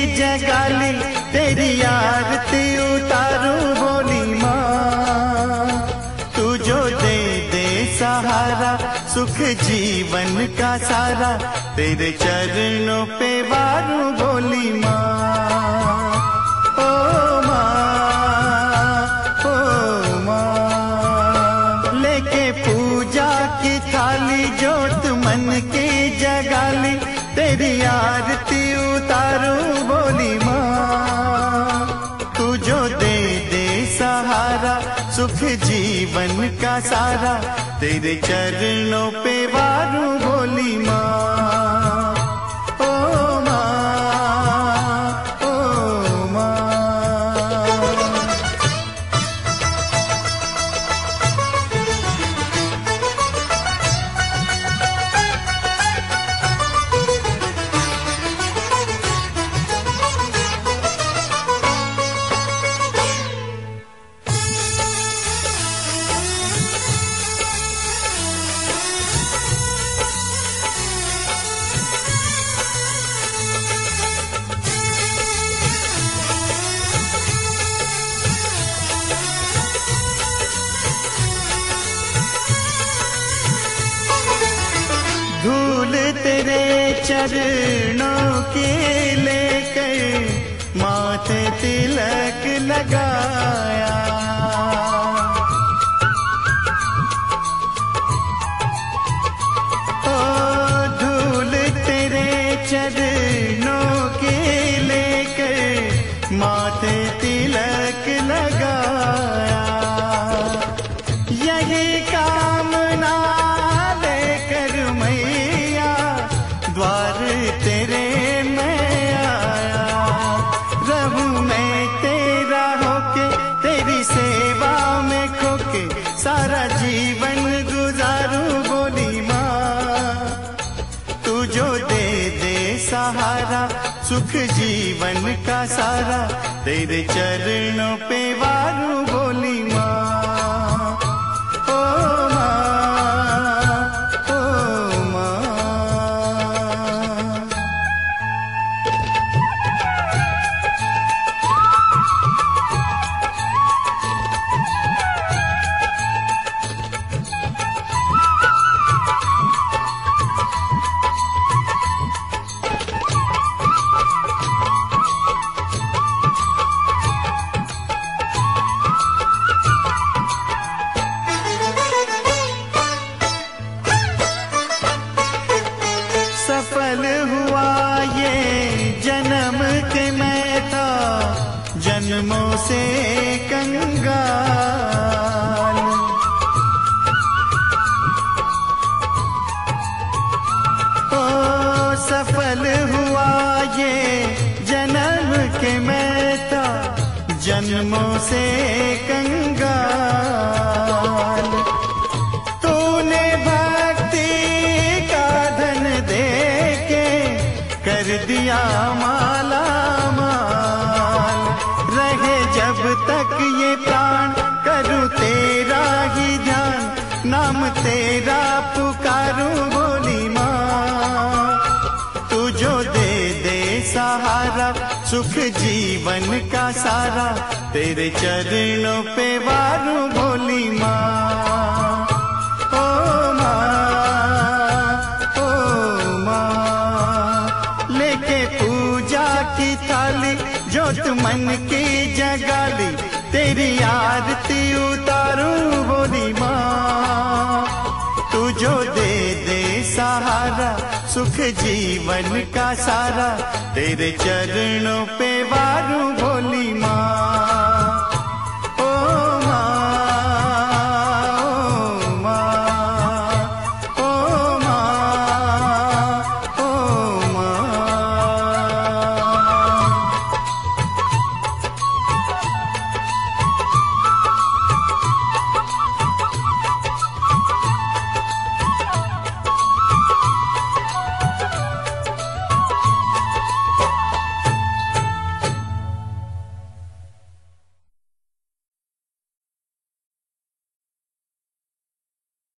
जगाली तेरी आरती उतारूं बोली माँ। तू जो दे दे सहारा सुख जीवन का सारा, तेरे चरणों पे वारूं बोली माँ। ओ माँ, ओ माँ, लेके पूजा की थाली जोत मन की जगाली, तेरी आरती उतारूं बोली माँ। तू जो दे दे सहारा सुख जीवन का सारा, तेरे चरणों पे वारूं बोली माँ। ओ माँ, ओ माँ। धूल तेरे चरणों की लेकर माथे तिलक लगाया। ओ धूल तेरे चरणों की लेकर माथे तिलक लगाया। यही कामना द्वार तेरे मैं आया। रहूं मैं तेरा होके तेरी सेवा में खोके, सारा जीवन गुजारूं बोली माँ। तू जो दे दे सहारा सुख जीवन का सारा, तेरे चरणों पे वारूं बोली माँ। सफल हुआ ये जन्म के मैं था जन्मों से कंगाल। ओ सफल हुआ ये जन्म के मैं था जन्मों से कंगाल। तूने भक्ति का धन दे के कर दिया माला माल। रहे जब तक ये प्राण करूं तेरा ही ध्यान, नाम तेरा पुकारूं बोली माँ। तू जो दे दे सहारा सुख जीवन का सारा, तेरे चरणों पे वारूं बोली माँ। ओ माँ, ओ माँ, लेके पूजा की थाली जोत मन की जगाली, तेरी आरती उतारूं बोली माँ। तू जो दे दे सहारा सुख जीवन का सारा, तेरे चरणों पे वारूं बोली